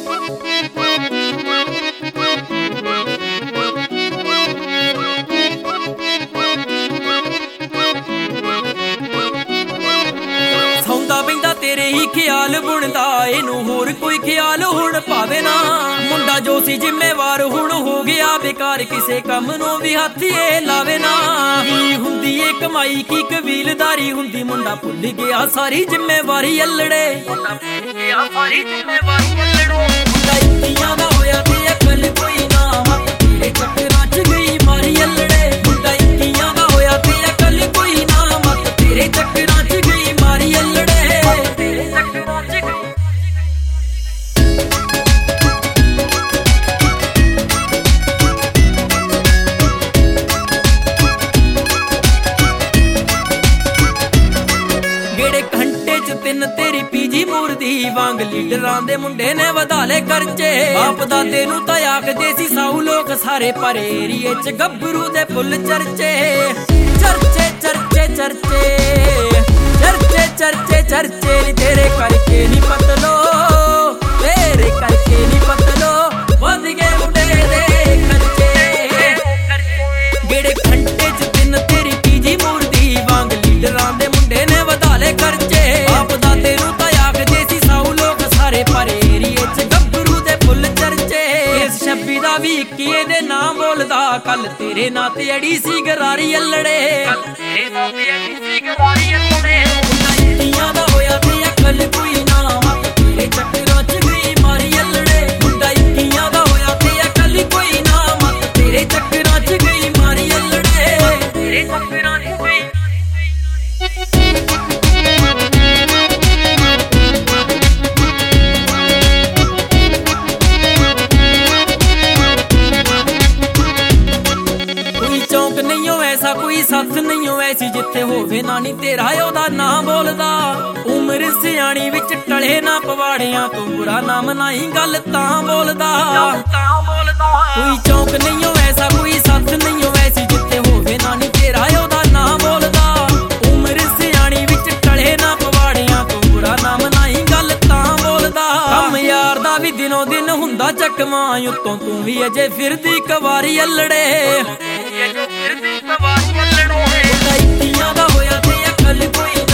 ਸੌਂਦਾ ਪੈਂਦਾ ਤੇਰੇ ਹੀ ਖਿਆਲ ਬੁਣਦਾ, ਇਹਨੂੰ ਹੋਰ ਕੋਈ ਖਿਆਲ ਹੁਣ ਪਾਵੇ ਨਾ। ਮੁੰਡਾ ਜੋ ਸੀ ਜ਼ਿੰਮੇਵਾਰ ਹੁਣ ਹੋ ਗਿਆ ਬੇਕਾਰ, ਕਿਸੇ ਕੰਮ ਨੂੰ ਵੀ ਹੱਥ ਇਹ ਲਾਵੇ ਨਾ। ਕੀ ਹੁੰਦੀ ਏ ਕਮਾਈ, ਕੀ ਕਬੀਲਦਾਰੀ ਹੁੰਦੀ, ਮੁੰਡਾ ਭੁੱਲ ਗਿਆ ਸਾਰੀ ਜ਼ਿੰਮੇਵਾਰੀ ਅਲੜੇ। ਮੁੰਡਾ ਭੁੱਲ ਗਿਆ ਸਾਰੀ ਜ਼ਿੰਮੇਵਾਰੀ ਅਲੜੋ। ਮੁੰਡਾ ਇੱਕੀਆਂ ਦਾ ਹੋਇਆ ਤੇ ਅਕਲ ਕੋਈ ਨਾ, ਤੇਰੇ ਚੱਕਰਾਂ 'ਚ ਗਈ ਮਾਰੀ ਅਲੜੇ। ਮੁੰਡਾ ਇੱਕੀਆਂ ਦਾ ਹੋਇਆ ਤੇ ਅਕਲ ਕੋਈ ਨਾ, ਮੱਤ ਤੇਰੇ ਚੱਕਰਾਂ 'ਚ ਗਈ ਮਾਰੀ ਅਲੜੇ। ਤੇਰੇ ਚੱਕਰਾਂ 'ਚ ਗਈ ਤਿੰਨ ਤੇਰੀ ਪੀਜੀ ਮੂਰਦੀ ਵਾਂਗ ਲੀਡਰਾਂ ਦੇ ਮੁੰਡੇ ਨੇ ਵਧਾ ਲੈ ਖਰਚੇ। ਬਾਪ ਦਾਦੇ ਨੂੰ ਤਾਂ ਆਖਦੇ ਸੀ ਸਾਊ ਲੋਕ ਸਾਰੇ, ਪਰ ਏਰੀਏ 'ਚ ਗੱਭਰੂ ਦੇ ਫੁੱਲ ਚਰਚੇ। ਚਰਚੇ ਚਰਚੇ ਚਰਚੇ ਚਰਚੇ ਚਰਚੇ ਚਰਚੇ ਨੀ ਤੇਰੇ ਕਰਕੇ ਨੀ ਪਤਲੋ, ਤੇਰੇ ਕਰਕੇ ਨੀ ਪਤਲੋ ਵੱਧ ਗਏ ਮੁੰਡੇ ਦੇ ਖਰਚੇ। ਗੇੜੇ ਘੰਟੇ 'ਚ ਤਿੰਨ ਤੇਰੀ ਪੀਜੀ ਮੂਰਦੀ ਵਾਂਗ ਲੀਡਰਾਂ ਦੇ ਮੁੰਡੇ ਨੇ ਵਧਾ ਲੈ ਖਰਚੇ। ਪਰ ਏਰੀਏ 'ਚ ਗੱਭਰੂ ਦੇ ਫੁੱਲ ਚਰਚੇ। ਇਸ ਛੱਬੀ ਦਾ ਵੀ ਇੱਕੀਏ ਦੇ ਨਾਂ ਬੋਲਦਾ, ਕੱਲ ਤੇਰੇ ਨਾਂ ਤੇ ਅੜੀ ਸੀ ਗਰਾਰੀ ਅਲੜੇ। ਤੇਰੇ ਨਾਂ ਤੇ ਅੜੀ ਸੀ ਗਰਾਰੀ ਅਲੜੇ। ਮੁੰਡਾ ਇੱਕੀਆਂ ਦਾ ਹੋਇਆ ਤੇ ਅਕਲ ਕੋਈ ਨਾ, ਤੇਰੇ ਚੱਕਰਾਂ 'ਚ ਗਈ ਮਾਰੀ ਅਲੜੇ। ਮੁੰਡਾ ਇੱਕੀਆਂ ਦਾ ਹੋਇਆ ਤੇ ਅਕਲ ਕੋਈ ਨਾ, ਮੱਤ ਤੇਰੇ ਚੱਕਰਾਂ 'ਚ ਗਈ ਮਾਰੀ ਅਲੜੇ। ਤੇਰੇ ਚੱਕਰਾਂ 'ਚ ਗਈ ਕੋਈ ਸੱਥ ਨਹੀਂ ਐਸੀ ਜਿੱਥੇ ਹੋਵੇ ਨਾ ਨੀ ਤੇਰਾ ਉਹਦਾ ਨਾਂ ਬੋਲਦਾ। ਉਮਰ ਸਿਆਣੀ ਵਿੱਚ ਟਲੇ ਨਾ ਪਵਾੜਿਆਂ ਤੋਂ, ਬੁਰਾ ਨਾ ਮਨਾਈ ਗੱਲ ਤਾਂ ਬੋਲਦਾ। ਕੋਈ ਚੌਂਕ ਨਹੀਂ ਐਸਾ, ਕੋਈ ਸੱਥ ਨਹੀਂ ਐਸੀ ਜਿੱਥੇ ਹੋਵੇ ਨਾ ਨੀ ਤੇਰਾ ਉਹਦਾ ਨਾਂ ਬੋਲਦਾ। ਉਮਰ ਸਿਆਣੀ ਵਿੱਚ ਟਲੇ ਨਾ ਪਵਾੜਿਆਂ ਤੋਂ, ਬੁਰਾ ਨਾ ਮਨਾਈ ਗੱਲ ਤਾਂ ਬੋਲਦਾ। ਕੰਮ ਯਾਰ ਦਾ ਵੀ ਦਿਨੋਂ ਦਿਨ ਹੁੰਦਾ ਚੱਕਵਾਂ, ਉੱਤੋਂ ਤੂੰ ਵੀ ਅਜੇ ਫਿਰਦੀ ਕਵਾਰੀ ਅਲੜੇ। ਮੁੰਡਾ ਇੱਕੀਆਂ ਦਾ ਹੋਇਆ ਤੇ ਅਕਲ ਕੋਈ